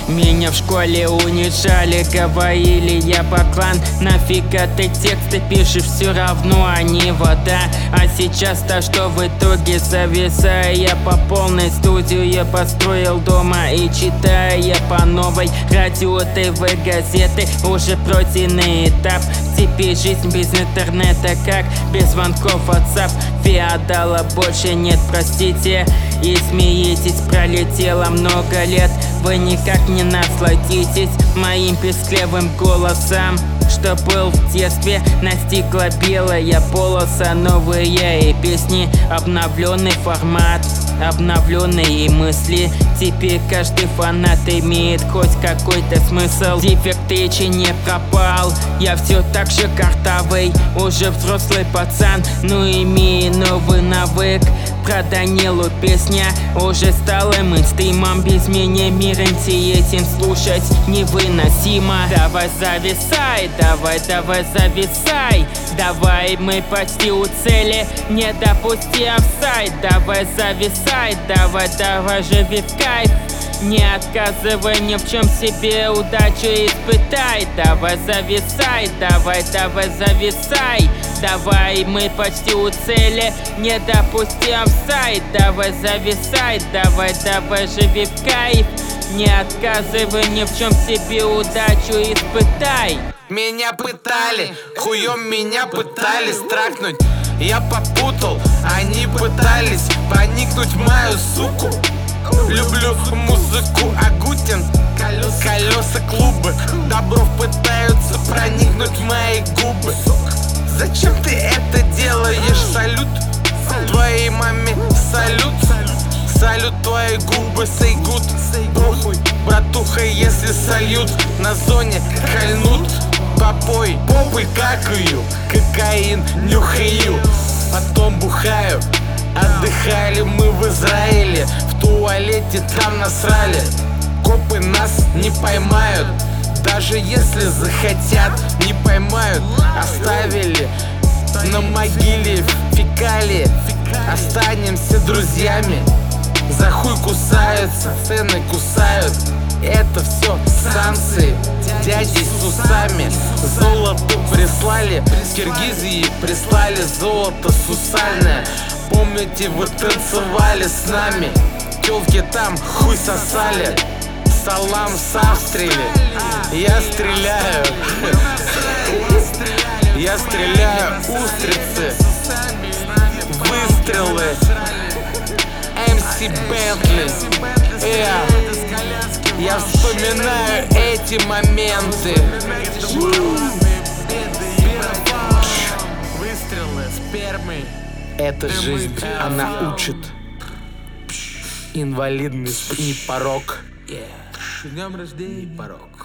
Меня в школе унижали, говорили я баклан. Нафига ты тексты пишешь, все равно они вода. А сейчас-то что в итоге, зависая я по полной, студию я построил дома и читая я по новой. Радио, ТВ, газеты, уже пройденный этап. Теперь жизнь без интернета, как без звонков WhatsApp. Феодала больше нет, простите, и смеетесь. Пролетело много лет, вы никак не насладитесь моим песклявым голосом, что был в детстве. Настигла белая полоса, новые песни, обновленный формат, обновленные мысли. Теперь каждый фанат имеет хоть какой-то смысл. Дефект речи не пропал, я все так же картавый, уже взрослый пацан, но имею новый навык. Про Данилу песня уже стала мейнстримом. Без меня мир интересен, слушать невыносимо. Давай зависай, давай зависай. Давай, мы почти у цели, не допусти офсайд. Давай зависай, давай живи в кайф. Не отказывай ни в чем себе, удачу испытай. Давай зависай, давай зависай. Давай, мы почти у цели, не допусти офсайд. Давай зависай, давай живи в кайф. Не отказывай ни в чем себе, удачу испытай. Меня пытали, хуем меня пытались трахнуть. Я попутал, они пытались проникнуть в мою суку. Люблю музыку, Агутин, колеса клубы. Добров пытаются проникнуть в мои губы. Зачем ты это делаешь? Салют твоей маме, салют. Салют твои губы, say good. Похуй, братуха, если сольют на зоне, кольнут. Попой, попой какаю, кокаин нюхаю, потом бухаю. Отдыхали мы в Израиле, в туалете там насрали. Копы нас не поймают, даже если захотят, не поймают. Оставили на могиле фекалии, останемся друзьями. За хуй кусаются, цены кусают. Это все санкции, дяди с усами. Золото прислали, с Киргизии прислали золото сусальное. Помните, вы танцевали с нами, тёлки там хуй сосали. Салам с Австрии, я стреляю. Я стреляю устрицы, выстрелы. MC Bentley, я вспоминаю эти моменты. Выстрелы спермы. Эта жизнь, она учит. Инвалидность не порог. С днем рождения, порог.